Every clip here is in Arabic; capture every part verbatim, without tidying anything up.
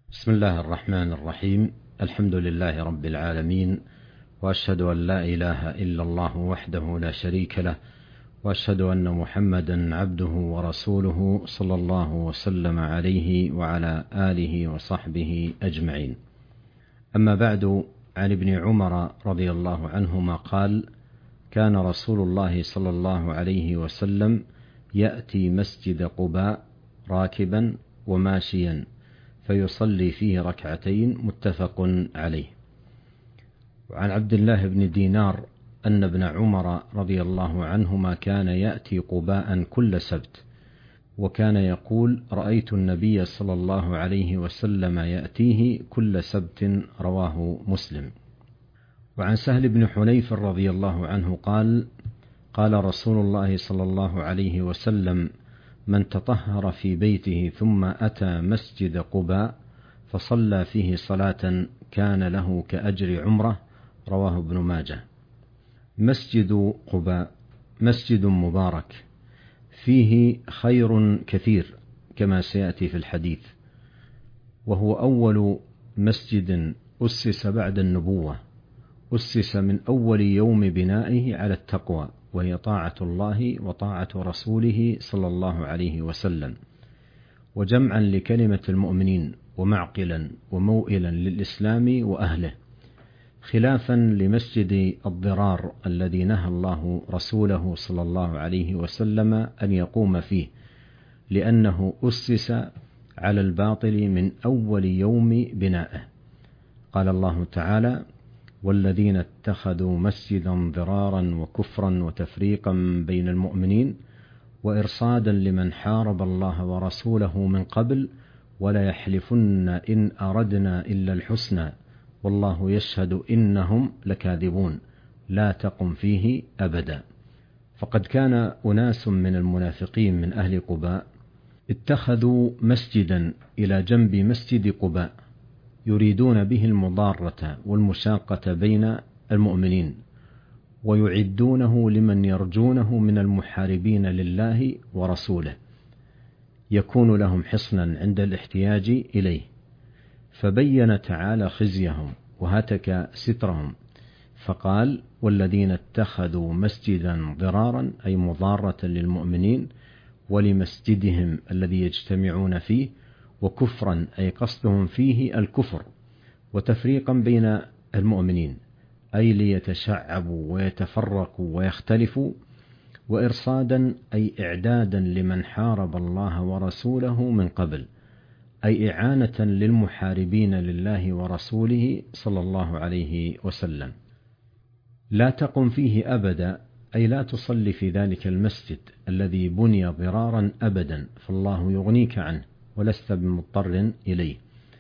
بسم الله الرحمن الرحيم. الحمد لله رب العالمين، وأشهد أن لا إله إلا الله وحده لا شريك له، وأشهد أن محمدا عبده ورسوله صلى الله وسلم عليه وعلى آله وصحبه أجمعين. أما بعد، عن ابن عمر رضي الله عنهما قال: كان رسول الله صلى الله عليه وسلم يأتي مسجد قباء راكبا وماشيا فيصلي فيه ركعتين، متفق عليه. وعن عبد الله بن دينار أن ابن عمر رضي الله عنهما كان يأتي قباء كل سبت، وكان يقول: رأيت النبي صلى الله عليه وسلم يأتيه كل سبت، رواه مسلم. وعن سهل بن حنيف رضي الله عنه قال: قال رسول الله صلى الله عليه وسلم: من تطهر في بيته ثم أتى مسجد قباء فصلى فيه صلاة كان له كأجر عمره، رواه ابن ماجه. مسجد قباء مسجد مبارك فيه خير كثير كما سيأتي في الحديث، وهو أول مسجد أسس بعد النبوة، أسس من أول يوم بنائه على التقوى، وهي طاعة الله وطاعة رسوله صلى الله عليه وسلم، وجمعا لكلمة المؤمنين، ومعقلا وموئلا للإسلام وأهله، خلافا لمسجد الضرار الذي نهى الله رسوله صلى الله عليه وسلم أن يقوم فيه، لأنه أسس على الباطل من أول يوم بنائه. قال الله تعالى: والذين اتخذوا مسجدا ضرارا وكفرا وتفريقا بين المؤمنين وإرصادا لمن حارب الله ورسوله من قبل ولا يحلفن إن أردنا إلا الحسنى والله يشهد إنهم لكاذبون لا تقم فيه أبدا. فقد كان أناس من المنافقين من أهل قباء اتخذوا مسجدا إلى جنب مسجد قباء يريدون به المضارة والمشاقة بين المؤمنين، ويعدونه لمن يرجونه من المحاربين لله ورسوله، يكون لهم حصنا عند الاحتياج إليه. فبين تعالى خزيهم وهتك سترهم، فقال: والذين اتخذوا مسجدا ضرارا، أي مضارة للمؤمنين ولمسجدهم الذي يجتمعون فيه، وكفرا، أي قصدهم فيه الكفر، وتفريقا بين المؤمنين، أي ليتشعبوا ويتفرقوا ويختلفوا، وإرصادا، أي إعدادا لمن حارب الله ورسوله من قبل، أي إعانة للمحاربين لله ورسوله صلى الله عليه وسلم. لا تقم فيه أبدا، أي لا تصلي في ذلك المسجد الذي بني ضرارا أبدا، فالله يغنيك عنه ولست بمضطر إليه.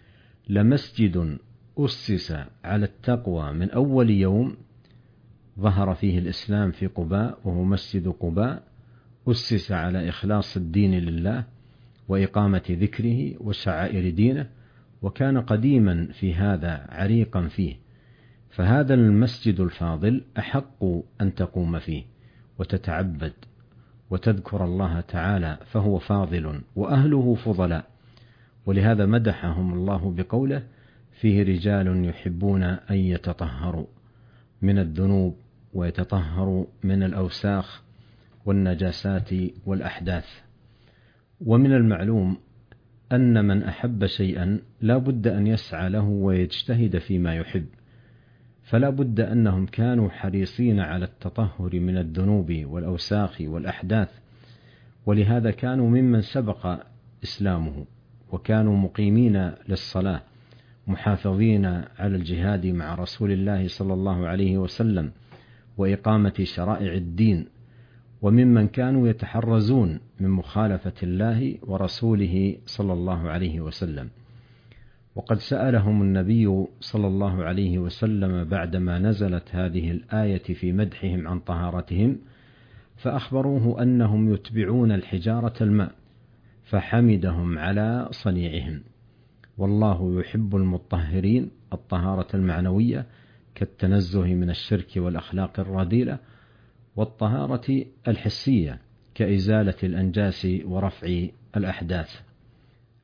لمسجد أسس على التقوى من أول يوم ظهر فيه الإسلام في قباء، وهو مسجد قباء، أسس على إخلاص الدين لله وإقامة ذكره وشعائر دينه، وكان قديما في هذا عريقا فيه، فهذا المسجد الفاضل أحق أن تقوم فيه وتتعبد وتذكر الله تعالى، فهو فاضل وأهله فضلاء. ولهذا مدحهم الله بقوله: فيه رجال يحبون أن يتطهروا من الذنوب ويتطهروا من الأوساخ والنجاسات والأحداث. ومن المعلوم أن من أحب شيئا لا بد أن يسعى له ويجتهد فيما يحب، فلا بد أنهم كانوا حريصين على التطهر من الذنوب والأوساخ والأحداث، ولهذا كانوا ممن سبق إسلامه، وكانوا مقيمين للصلاة، محافظين على الجهاد مع رسول الله صلى الله عليه وسلم وإقامة شرائع الدين، وممن كانوا يتحرزون من مخالفة الله ورسوله صلى الله عليه وسلم. وقد سألهم النبي صلى الله عليه وسلم بعدما نزلت هذه الآية في مدحهم عن طهارتهم، فأخبروه أنهم يتبعون الحجارة الماء، فحمدهم على صنيعهم. والله يحب المطهرين، الطهارة المعنوية كالتنزه من الشرك والأخلاق الرذيلة، والطهارة الحسية كإزالة الأنجاس ورفع الأحداث.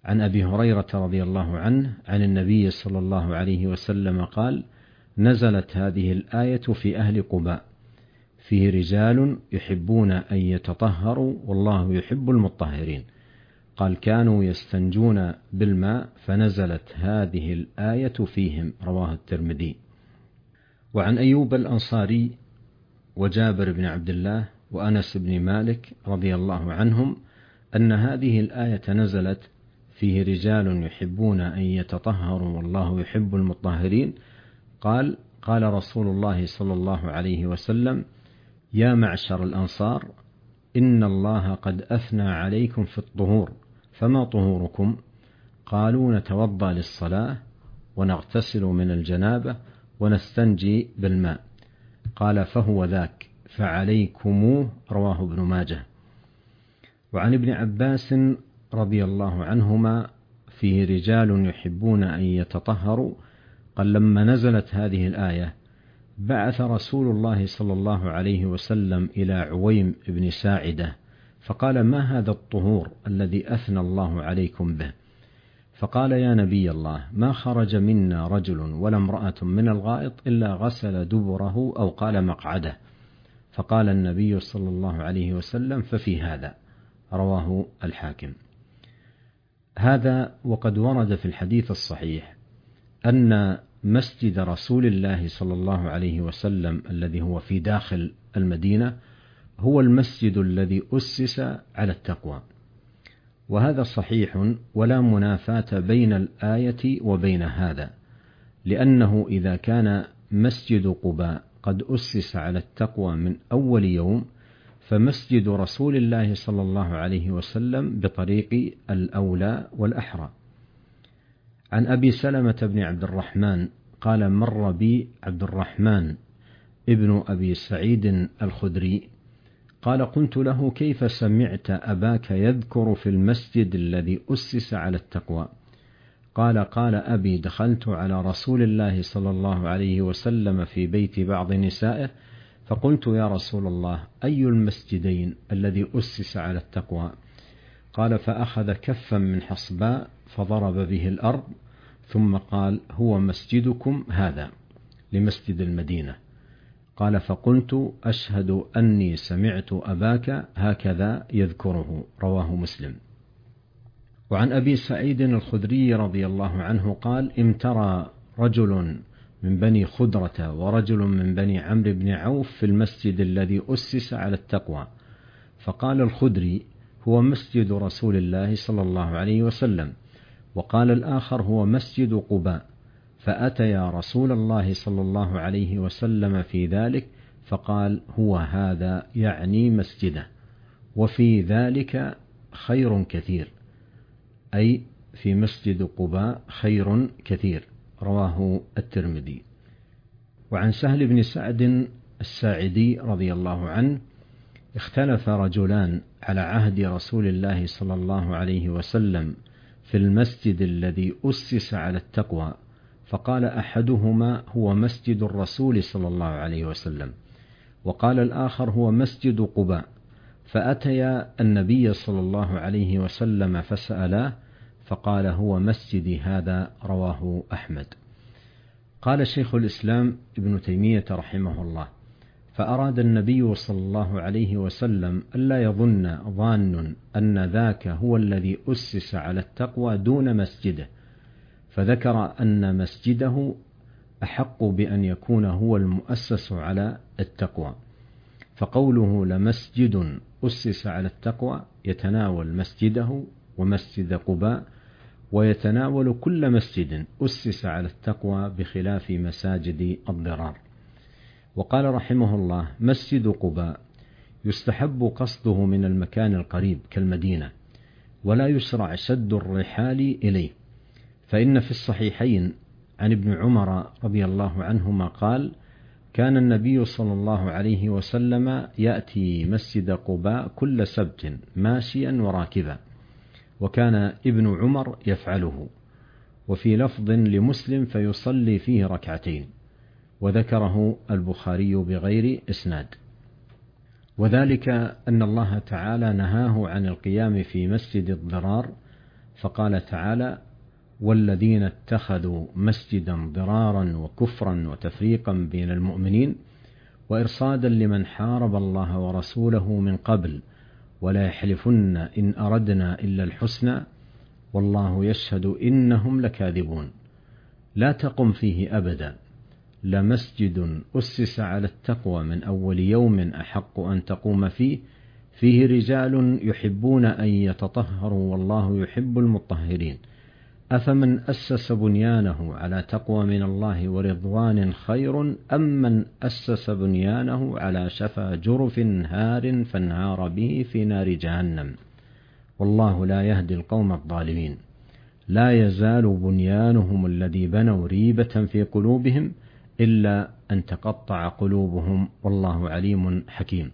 عن أبي هريرة رضي الله عنه عن النبي صلى الله عليه وسلم قال: نزلت هذه الآية في أهل قباء فيه رجال يحبون أن يتطهروا والله يحب المطهرين. قال: كانوا يستنجون بالماء فنزلت هذه الآية فيهم. رواه الترمذي. وعن أيوب الأنصاري وجابر بن عبد الله وأنس بن مالك رضي الله عنهم أن هذه الآية نزلت فيه رجال يحبون أن يتطهروا والله يحب المطهرين. قال: قال رسول الله صلى الله عليه وسلم: يا معشر الأنصار، إن الله قد أثنى عليكم في الطهور، فما طهوركم؟ قالوا: نتوضأ للصلاة ونغتسل من الجنابة ونستنجي بالماء. قال: فهو ذاك فعليكموه. رواه ابن ماجه. وعن ابن عباس رضي الله عنهما فيه رجال يحبون أن يتطهروا. قال: لما نزلت هذه الآية بعث رسول الله صلى الله عليه وسلم إلى عويم بن ساعدة فقال: ما هذا الطهور الذي أثنى الله عليكم به؟ فقال: يا نبي الله، ما خرج منا رجل ولا امرأة من الغائط إلا غسل دبره أو قال مقعده. فقال النبي صلى الله عليه وسلم: ففي هذا. رواه الحاكم. هذا وقد ورد في الحديث الصحيح أن مسجد رسول الله صلى الله عليه وسلم الذي هو في داخل المدينة هو المسجد الذي أسس على التقوى، وهذا صحيح ولا منافاة بين الآية وبين هذا، لأنه إذا كان مسجد قباء قد أسس على التقوى من أول يوم، فمسجد رسول الله صلى الله عليه وسلم بطريق الأولى والأحرى. عن أبي سلمة بن عبد الرحمن قال: مر بي عبد الرحمن ابن أبي سعيد الخدري قال: قلت له: كيف سمعت أباك يذكر في المسجد الذي أسس على التقوى؟ قال: قال أبي: دخلت على رسول الله صلى الله عليه وسلم في بيت بعض نسائه فقلت: يا رسول الله، أي المسجدين الذي أسس على التقوى؟ قال: فأخذ كفا من حصباء فضرب به الأرض ثم قال: هو مسجدكم هذا، لمسجد المدينة. قال: فقلت: أشهد أني سمعت أباك هكذا يذكره. رواه مسلم. وعن أبي سعيد الخدري رضي الله عنه قال: امترى رجل من بني خدرة ورجل من بني عمرو بن عوف في المسجد الذي أسس على التقوى، فقال الخدري: هو مسجد رسول الله صلى الله عليه وسلم، وقال الآخر: هو مسجد قباء، فأتيا رسول الله صلى الله عليه وسلم في ذلك فقال: هو هذا، يعني مسجده، وفي ذلك خير كثير، أي في مسجد قباء خير كثير. رواه الترمذي. وعن سهل بن سعد الساعدي رضي الله عنه: اختلف رجلان على عهد رسول الله صلى الله عليه وسلم في المسجد الذي أسس على التقوى، فقال أحدهما: هو مسجد الرسول صلى الله عليه وسلم، وقال الآخر: هو مسجد قباء، فأتيا النبي صلى الله عليه وسلم فسألاه فقال: هو مسجدي هذا. رواه أحمد. قال شيخ الإسلام ابن تيمية رحمه الله: فأراد النبي صلى الله عليه وسلم ألا يظن ظان أن ذاك هو الذي أسس على التقوى دون مسجده، فذكر أن مسجده أحق بأن يكون هو المؤسس على التقوى، فقوله لمسجد أسس على التقوى يتناول مسجده ومسجد قباء، ويتناول كل مسجد أسس على التقوى بخلاف مساجد الضرار. وقال رحمه الله: مسجد قباء يستحب قصده من المكان القريب كالمدينة، ولا يشرع شد الرحال إليه، فإن في الصحيحين عن ابن عمر رضي الله عنهما قال: كان النبي صلى الله عليه وسلم يأتي مسجد قباء كل سبت ماشيا وراكبا، وكان ابن عمر يفعله. وفي لفظ لمسلم: فيصلي فيه ركعتين، وذكره البخاري بغير إسناد. وذلك أن الله تعالى نهاه عن القيام في مسجد الضرار فقال تعالى: والذين اتخذوا مسجدا ضرارا وكفرا وتفريقا بين المؤمنين وإرصادا لمن حارب الله ورسوله من قبل ولا يحلفن إن أردنا إلا الحسنى والله يشهد إنهم لكاذبون. لا تقم فيه أبدا، لمسجد أسس على التقوى من أول يوم أحق أن تقوم فيه فيه رجال يحبون أن يتطهروا والله يحب المطهرين. أفمن أسس بنيانه على تقوى من الله ورضوان خير أم من أسس بنيانه على شفا جرف هار فانهار به في نار جهنم والله لا يهدي القوم الظالمين. لا يزال بنيانهم الذي بنوا ريبة في قلوبهم إلا أن تقطع قلوبهم والله عليم حكيم.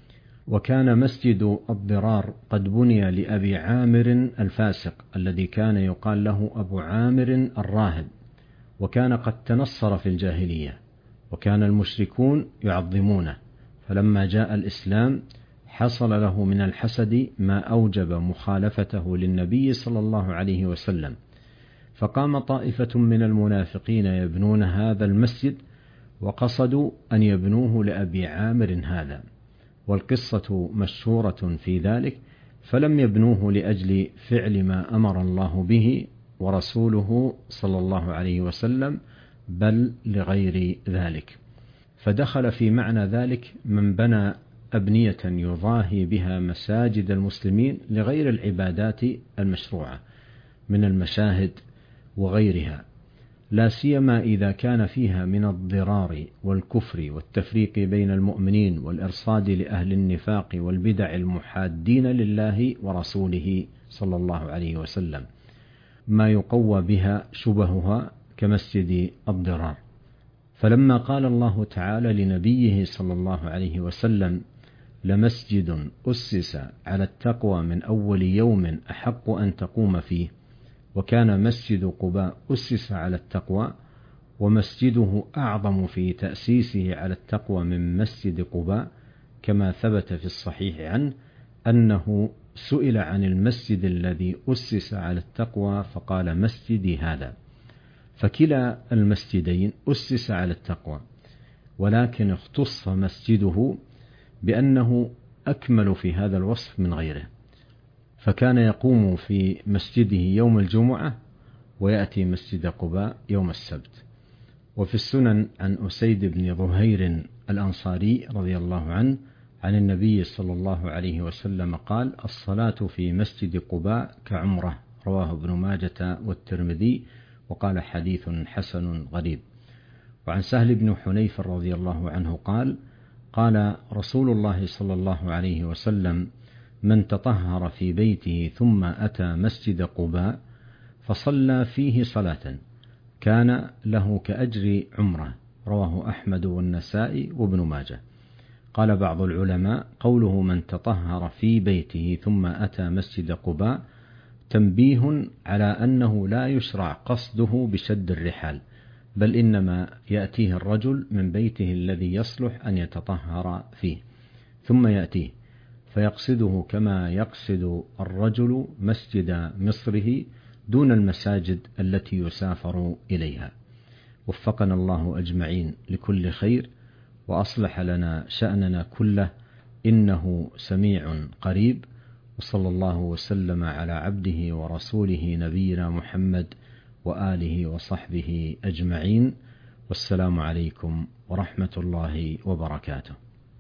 وكان مسجد الضرار قد بني لأبي عامر الفاسق الذي كان يقال له أبو عامر الراهب، وكان قد تنصر في الجاهلية وكان المشركون يعظمونه، فلما جاء الإسلام حصل له من الحسد ما أوجب مخالفته للنبي صلى الله عليه وسلم، فقام طائفة من المنافقين يبنون هذا المسجد وقصدوا أن يبنوه لأبي عامر هذا، والقصة مشهورة في ذلك، فلم يبنوه لأجل فعل ما أمر الله به ورسوله صلى الله عليه وسلم بل لغير ذلك. فدخل في معنى ذلك من بنى أبنية يضاهي بها مساجد المسلمين لغير العبادات المشروعة من المشاهد وغيرها، لا سيما إذا كان فيها من الضرار والكفر والتفريق بين المؤمنين والإرصاد لأهل النفاق والبدع المحادين لله ورسوله صلى الله عليه وسلم، ما يقوى بها شبهها كمسجد الضرار. فلما قال الله تعالى لنبيه صلى الله عليه وسلم: لمسجد أسس على التقوى من أول يوم أحق أن تقوم فيه، وكان مسجد قباء أسس على التقوى ومسجده أعظم في تأسيسه على التقوى من مسجد قباء، كما ثبت في الصحيح عنه أنه سئل عن المسجد الذي أسس على التقوى فقال: مسجدي هذا. فكلا المسجدين أسس على التقوى، ولكن اختص مسجده بأنه أكمل في هذا الوصف من غيره، فكان يقوم في مسجده يوم الجمعة ويأتي مسجد قباء يوم السبت. وفي السنن عن أسيد بن ظهير الأنصاري رضي الله عنه عن النبي صلى الله عليه وسلم قال: الصلاة في مسجد قباء كعمرة، رواه ابن ماجة والترمذي، وقال: حديث حسن غريب. وعن سهل بن حنيف رضي الله عنه قال: قال رسول الله صلى الله عليه وسلم: من تطهر في بيته ثم أتى مسجد قباء فصلى فيه صلاة كان له كأجر عمره، رواه أحمد والنسائي وابن ماجه. قال بعض العلماء: قوله من تطهر في بيته ثم أتى مسجد قباء تنبيه على أنه لا يشرع قصده بشد الرحال، بل إنما يأتيه الرجل من بيته الذي يصلح أن يتطهر فيه ثم يأتيه فيقصده كما يقصد الرجل مسجد مصره دون المساجد التي يسافر إليها. وفقنا الله أجمعين لكل خير وأصلح لنا شأننا كله، إنه سميع قريب. وصلى الله وسلم على عبده ورسوله نبينا محمد وآله وصحبه أجمعين، والسلام عليكم ورحمة الله وبركاته.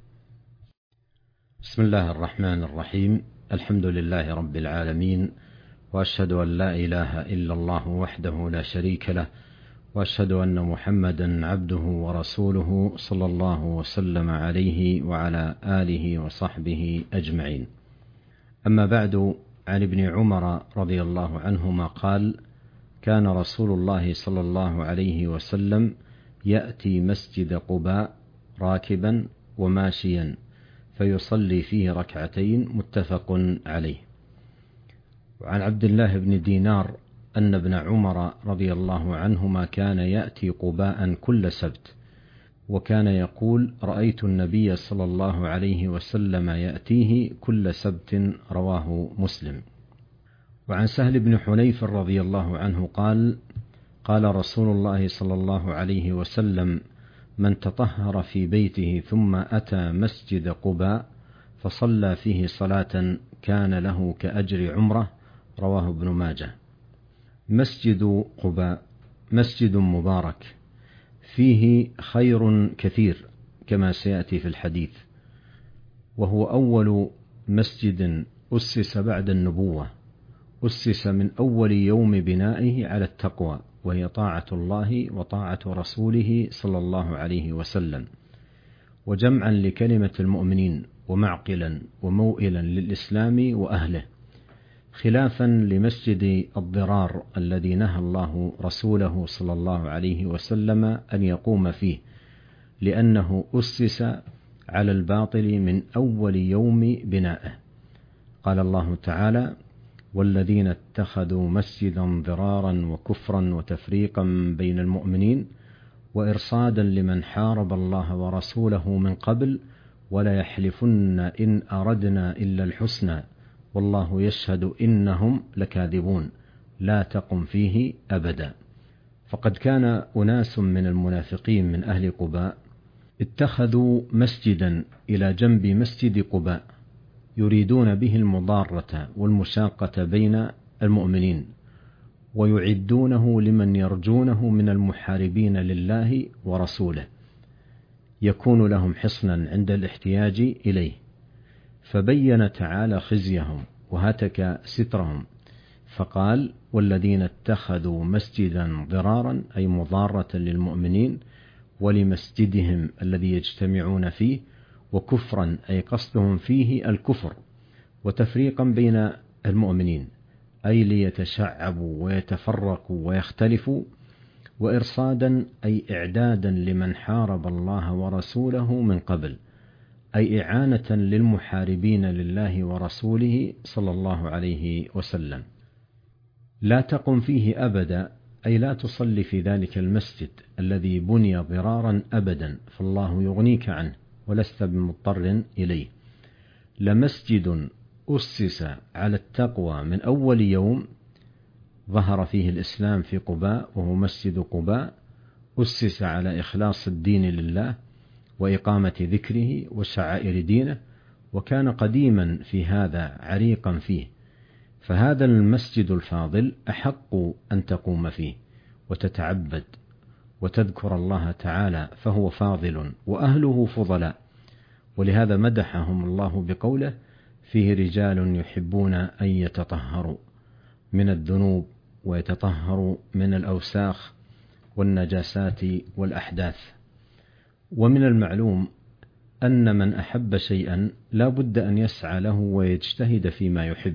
بسم الله الرحمن الرحيم، الحمد لله رب العالمين، وأشهد أن لا إله إلا الله وحده لا شريك له، وأشهد أن محمدا عبده ورسوله صلى الله وسلم عليه وعلى آله وصحبه أجمعين. أما بعد، عن ابن عمر رضي الله عنهما قال: كان رسول الله صلى الله عليه وسلم يأتي مسجد قباء راكبا وماشيا فيصلي فيه ركعتين، متفق عليه. وعن عبد الله بن دينار أن ابن عمر رضي الله عنهما كان يأتي قباء كل سبت، وكان يقول: رأيت النبي صلى الله عليه وسلم يأتيه كل سبت، رواه مسلم. وعن سهل بن حنيف رضي الله عنه قال: قال رسول الله صلى الله عليه وسلم: من تطهر في بيته ثم أتى مسجد قباء فصلى فيه صلاة كان له كأجر عمرة. رواه ابن ماجه. مسجد قباء مسجد مبارك فيه خير كثير كما سيأتي في الحديث، وهو أول مسجد أسس بعد النبوة، أسس من أول يوم بنائه على التقوى، وهي طاعة الله وطاعة رسوله صلى الله عليه وسلم، وجمعا لكلمة المؤمنين، ومعقلا وموئلا للإسلام وأهله، خلافا لمسجد الضرار الذي نهى الله رسوله صلى الله عليه وسلم أن يقوم فيه، لأنه أسس على الباطل من أول يوم بنائه. قال الله تعالى: والذين اتخذوا مسجدا ضرارا وكفرا وتفريقا بين المؤمنين وإرصادا لمن حارب الله ورسوله من قبل ولا يحلفن إن أردنا إلا الحسنى والله يشهد إنهم لكاذبون لا تقم فيه أبدا. فقد كان أناس من المنافقين من أهل قباء اتخذوا مسجدا إلى جنب مسجد قباء يريدون به المضارة والمشاقة بين المؤمنين، ويعدونه لمن يرجونه من المحاربين لله ورسوله، يكون لهم حصنا عند الاحتياج إليه. فبين تعالى خزيهم وهتك سترهم، فقال: والذين اتخذوا مسجدا ضرارا أي مضارة للمؤمنين ولمسجدهم الذي يجتمعون فيه، وكفرا أي قصدهم فيه الكفر، وتفريقا بين المؤمنين أي ليتشعبوا ويتفرقوا ويختلفوا، وإرصادا أي إعدادا لمن حارب الله ورسوله من قبل، أي إعانة للمحاربين لله ورسوله صلى الله عليه وسلم. لا تقم فيه أبدا أي لا تصلي في ذلك المسجد الذي بني ضرارا أبدا، فالله يغنيك عنه ولست بمضطر إليه. لمسجد أسس على التقوى من أول يوم ظهر فيه الإسلام في قباء، وهو مسجد قباء، أسس على إخلاص الدين لله وإقامة ذكره وشعائر دينه، وكان قديما في هذا عريقا فيه، فهذا المسجد الفاضل أحق أن تقوم فيه وتتعبد وتذكر الله تعالى، فهو فاضل وأهله فضلاء. ولهذا مدحهم الله بقوله: فيه رجال يحبون أن يتطهروا من الذنوب ويتطهروا من الأوساخ والنجاسات والأحداث. ومن المعلوم أن من أحب شيئا لا بد أن يسعى له ويجتهد فيما يحب،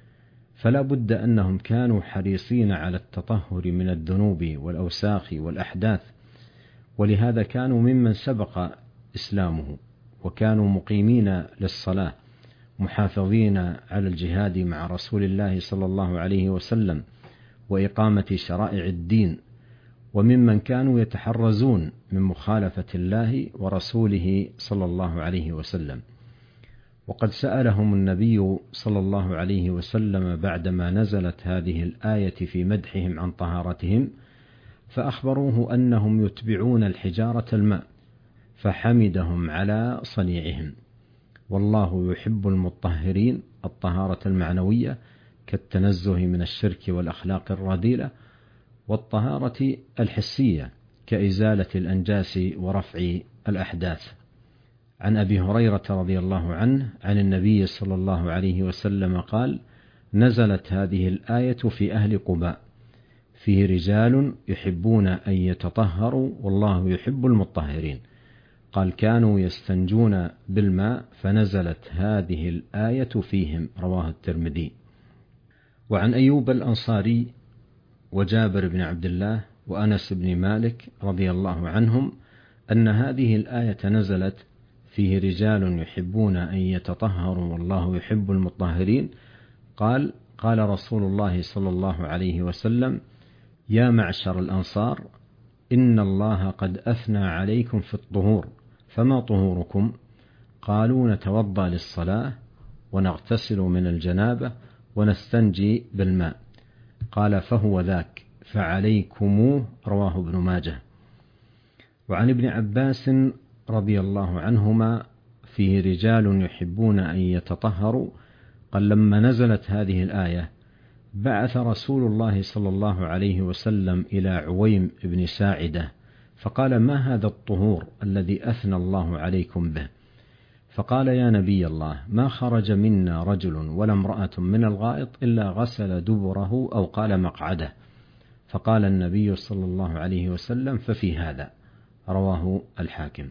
فلا بد أنهم كانوا حريصين على التطهر من الذنوب والأوساخ والأحداث، ولهذا كانوا ممن سبق إسلامه، وكانوا مقيمين للصلاة، محافظين على الجهاد مع رسول الله صلى الله عليه وسلم وإقامة شرائع الدين، وممن كانوا يتحرزون من مخالفة الله ورسوله صلى الله عليه وسلم. وقد سألهم النبي صلى الله عليه وسلم بعدما نزلت هذه الآية في مدحهم عن طهارتهم، فأخبروه أنهم يتبعون الحجارة الماء، فحمدهم على صنيعهم. والله يحب المطهرين، الطهارة المعنوية كالتنزه من الشرك والأخلاق الرذيلة، والطهارة الحسية كإزالة الأنجاس ورفع الأحداث. عن أبي هريرة رضي الله عنه عن النبي صلى الله عليه وسلم قال: نزلت هذه الآية في أهل قباء فيه رجال يحبون أن يتطهروا والله يحب المطهرين. قال: كانوا يستنجون بالماء فنزلت هذه الآية فيهم. رواه الترمذي. وعن أيوب الأنصاري وجابر بن عبد الله وأنس بن مالك رضي الله عنهم أن هذه الآية نزلت فيه رجال يحبون أن يتطهروا والله يحب المطهرين. قال: قال رسول الله صلى الله عليه وسلم: يا معشر الأنصار، إن الله قد أثنى عليكم في الطهور، فما طهوركم؟ قالوا: نتوضأ للصلاة ونغتسل من الجنابة ونستنجي بالماء. قال فهو ذاك فعليكموه، رواه ابن ماجه. وعن ابن عباس رضي الله عنهما فيه رجال يحبون أن يتطهروا، قال لما نزلت هذه الآية بعث رسول الله صلى الله عليه وسلم إلى عويم بن ساعدة فقال ما هذا الطهور الذي أثنى الله عليكم به؟ فقال يا نبي الله ما خرج منا رجل ولا امرأة من الغائط إلا غسل دبره أو قال مقعده. فقال النبي صلى الله عليه وسلم ففي هذا، رواه الحاكم.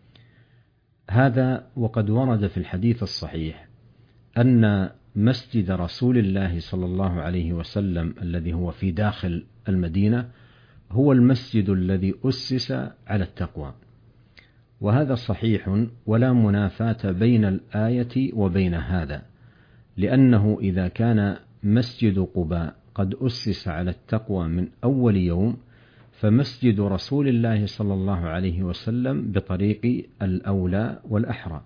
هذا وقد ورد في الحديث الصحيح أن مسجد رسول الله صلى الله عليه وسلم الذي هو في داخل المدينة هو المسجد الذي أسس على التقوى، وهذا صحيح ولا منافاة بين الآية وبين هذا، لأنه إذا كان مسجد قباء قد أسس على التقوى من أول يوم، فمسجد رسول الله صلى الله عليه وسلم بطريق الأولى والأحرى.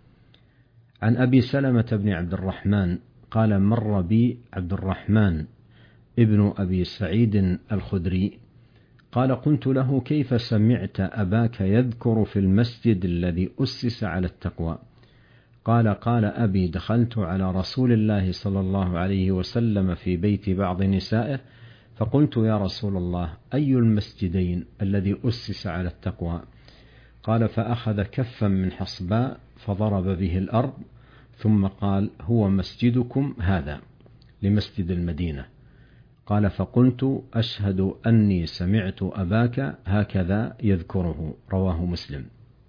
عن أبي سلمة بن عبد الرحمن قال مر بي عبد الرحمن ابن أبي سعيد الخدري قال قلت له كيف سمعت أباك يذكر في المسجد الذي أسس على التقوى؟ قال قال أبي دخلت على رسول الله صلى الله عليه وسلم في بيت بعض نسائه فقلت يا رسول الله أي المسجدين الذي أسس على التقوى؟ قال فأخذ كفا من حصباء فضرب به الأرض ثم قال هو مسجدكم هذا، لمسجد المدينة. قال فقلت أشهد أني سمعت أباك هكذا يذكره، رواه مسلم.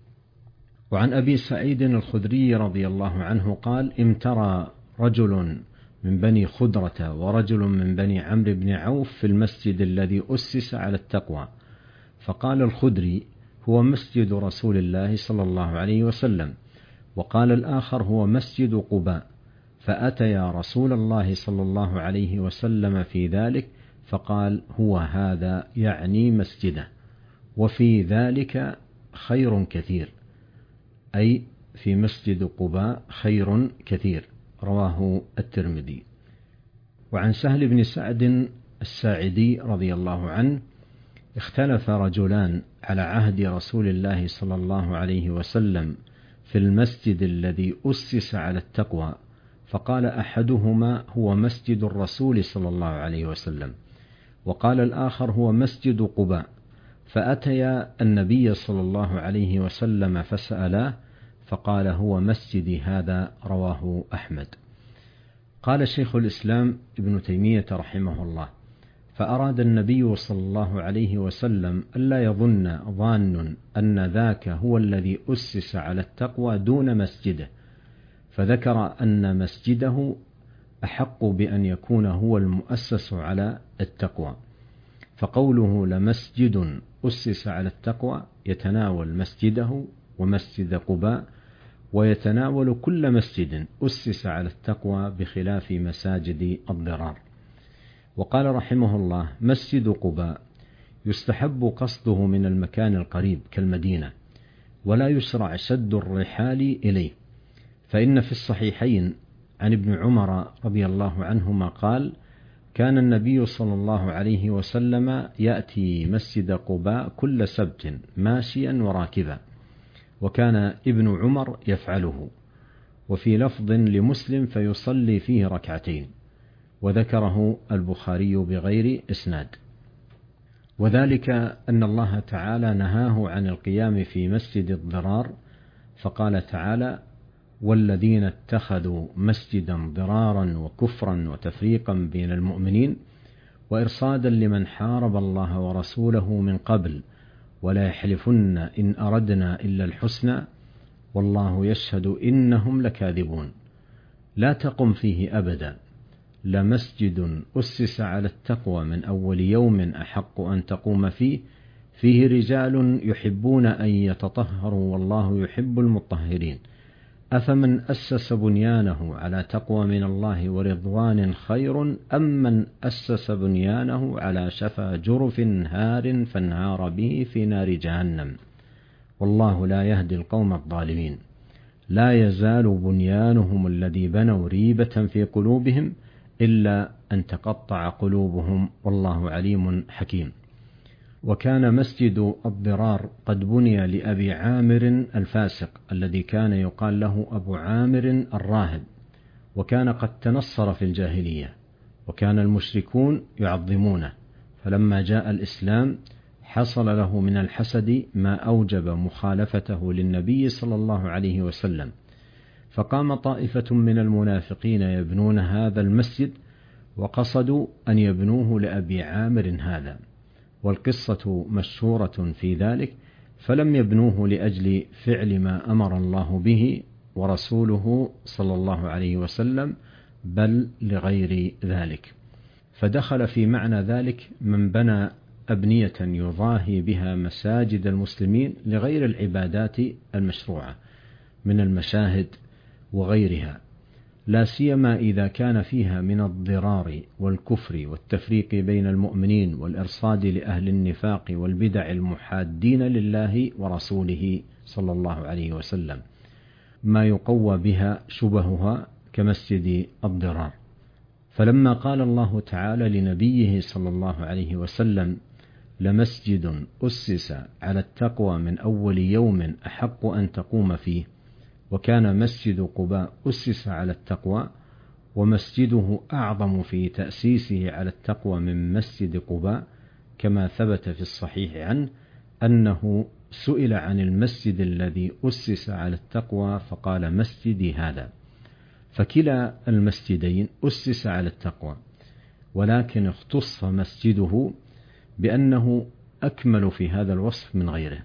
وعن أبي سعيد الخدري رضي الله عنه قال امترى رجل من بني خدرة ورجل من بني عمرو بن عوف في المسجد الذي أسس على التقوى، فقال الخدري هو مسجد رسول الله صلى الله عليه وسلم، وقال الآخر هو مسجد قباء، فأتيا رسول الله صلى الله عليه وسلم في ذلك فقال هو هذا، يعني مسجده، وفي ذلك خير كثير، أي في مسجد قباء خير كثير، رواه الترمذي. وعن سهل بن سعد الساعدي رضي الله عنه اختلف رجلان على عهد رسول الله صلى الله عليه وسلم في المسجد الذي أسس على التقوى، فقال أحدهما هو مسجد الرسول صلى الله عليه وسلم، وقال الآخر هو مسجد قباء، فأتيا النبي صلى الله عليه وسلم فسألاه فقال هو مسجدي هذا، رواه أحمد. قال شيخ الإسلام ابن تيمية رحمه الله فأراد النبي صلى الله عليه وسلم ألا يظن ظان أن ذاك هو الذي أسس على التقوى دون مسجده، فذكر أن مسجده أحق بأن يكون هو المؤسس على التقوى، فقوله لمسجد أسس على التقوى يتناول مسجده ومسجد قباء، ويتناول كل مسجد أسس على التقوى بخلاف مساجد الضرار. وقال رحمه الله مسجد قباء يستحب قصده من المكان القريب كالمدينة، ولا يشرع شد الرحال إليه، فإن في الصحيحين عن ابن عمر رضي الله عنهما قال كان النبي صلى الله عليه وسلم يأتي مسجد قباء كل سبت ماشيا وراكبا، وكان ابن عمر يفعله. وفي لفظ لمسلم فيصلي فيه ركعتين، وذكره البخاري بغير إسناد. وذلك أن الله تعالى نهاه عن القيام في مسجد الضرار، فقال تعالى والذين اتخذوا مسجدا ضرارا وكفرا وتفريقا بين المؤمنين وإرصادا لمن حارب الله ورسوله من قبل ولا يحلفن إن أردنا إلا الحسنى والله يشهد إنهم لكاذبون، لا تقم فيه أبدا، لمسجد أسس على التقوى من أول يوم أحق أن تقوم فيه، فيه رجال يحبون أن يتطهروا والله يحب المطهرين، أفمن أسس بنيانه على تقوى من الله ورضوان خير أم من أسس بنيانه على شفا جرف هار فانهار به في نار جهنم والله لا يهدي القوم الظالمين. لا يزال بنيانهم الذي بنوا ريبة في قلوبهم إلا أن تقطع قلوبهم والله عليم حكيم. وكان مسجد الضرار قد بني لأبي عامر الفاسق الذي كان يقال له أبو عامر الراهب، وكان قد تنصر في الجاهلية، وكان المشركون يعظمونه، فلما جاء الإسلام حصل له من الحسد ما أوجب مخالفته للنبي صلى الله عليه وسلم، فقام طائفة من المنافقين يبنون هذا المسجد وقصدوا أن يبنوه لأبي عامر هذا، والقصة مشهورة في ذلك، فلم يبنوه لأجل فعل ما أمر الله به ورسوله صلى الله عليه وسلم، بل لغير ذلك. فدخل في معنى ذلك من بنى أبنية يضاهي بها مساجد المسلمين لغير العبادات المشروعة من المشاهد وغيرها، لا سيما إذا كان فيها من الضرار والكفر والتفريق بين المؤمنين والإرصاد لأهل النفاق والبدع المحادين لله ورسوله صلى الله عليه وسلم، ما يقوى بها شبهها كمسجد الضرار. فلما قال الله تعالى لنبيه صلى الله عليه وسلم: لمسجد أسس على التقوى من أول يوم أحق أن تقوم فيه، وكان مسجد قباء أسس على التقوى، ومسجده أعظم في تأسيسه على التقوى من مسجد قباء، كما ثبت في الصحيح عنه أنه سئل عن المسجد الذي أسس على التقوى فقال: مسجدي هذا. فكلا المسجدين أسس على التقوى، ولكن اختص مسجده بأنه أكمل في هذا الوصف من غيره،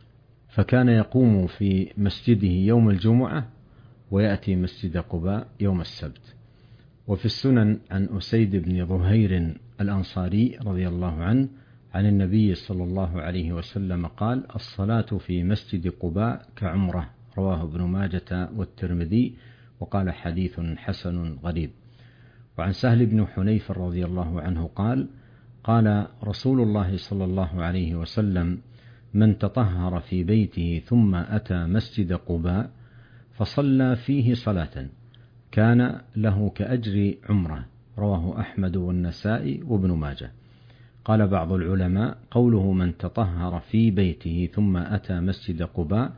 فكان يقوم في مسجده يوم الجمعة ويأتي مسجد قباء يوم السبت. وفي السنن عن أسيد بن ظهير الأنصاري رضي الله عنه عن النبي صلى الله عليه وسلم قال: الصلاة في مسجد قباء كعمرة، رواه ابن ماجة والترمذي، وقال: حديث حسن غريب. وعن سهل بن حنيف رضي الله عنه قال: قال رسول الله صلى الله عليه وسلم: من تطهر في بيته ثم أتى مسجد قباء فصلى فيه صلاة كان له كأجر عمره، رواه أحمد والنسائي وابن ماجه. قال بعض العلماء: قوله من تطهر في بيته ثم أتى مسجد قباء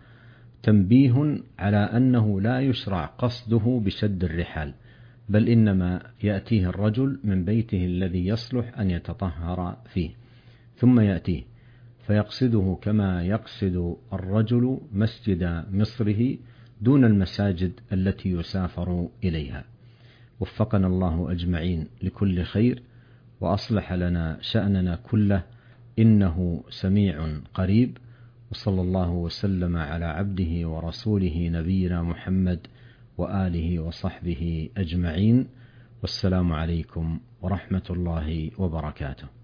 تنبيه على أنه لا يشرع قصده بشد الرحال، بل إنما يأتيه الرجل من بيته الذي يصلح أن يتطهر فيه ثم يأتيه فيقصده كما يقصد الرجل مسجد مصره دون المساجد التي يسافر إليها. وفقنا الله أجمعين لكل خير، وأصلح لنا شأننا كله، إنه سميع قريب. وصلى الله وسلم على عبده ورسوله نبينا محمد وآله وصحبه أجمعين، والسلام عليكم ورحمة الله وبركاته.